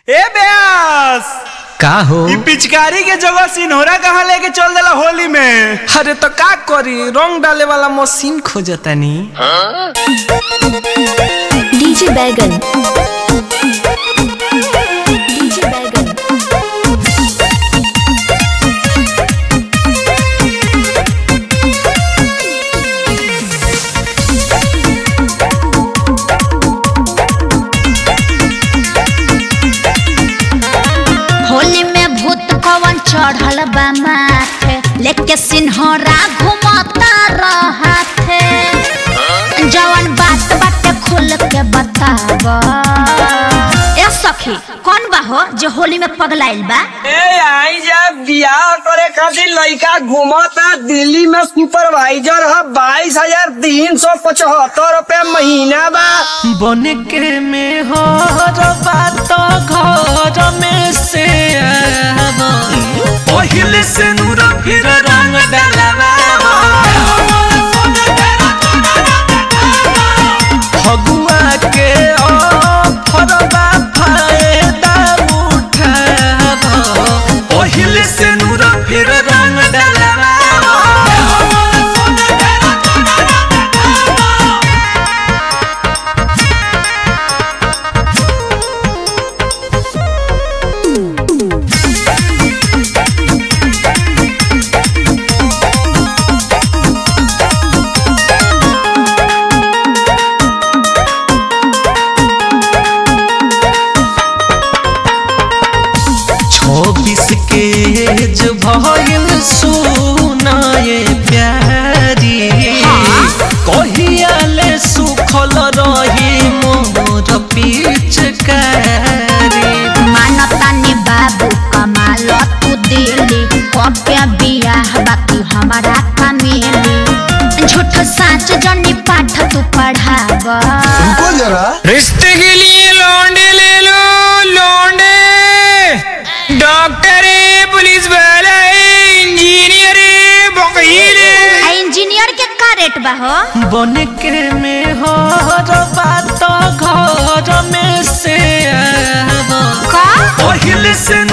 ए ब्यास का हो ई पिचकारी के जगह सिन्होरा कहाँ लेके चल देला होली में। अरे तो का करी रंग डाले वाला मशीन खोजतानी। डीजे बैगन डीजे बैगन होली में भूत कवन चढ़ल बा माथे लेके सिन्होरा घुमता रहथे। जवन बात बाटे खुल के बताव। ए सखी कौन बा हो जो होली में पगलाइल बा? ए आई जा बियाह करे खातिर लड़का घूमता दिल्ली में सुपरवाइजर है 22,375 रुपया महीना बा। बन के में हो बात घर में से आवा पहिले से नूर फिर रंग डालवा फगुआ के फरबा फायदा उठावा पहिले से नूर फिर रंग डालवा। के एज भइल सुनाए प्यारी कहियाले सुखल रही मोर पिचकारी। मानतानी बाबू कमाल तू दिली कब्या बियाह बाकी हमारा कमीली। झूठ साच जनी पाठ तू पढ़ाव। रिश्ते के लिए लौंडे ले लो लौंडे। डॉक्टर पुलिस वाला इंजीनियर वकील। इंजीनियर के का रेट बा हो? बन के में हो बात घर में से आवा का पहिले से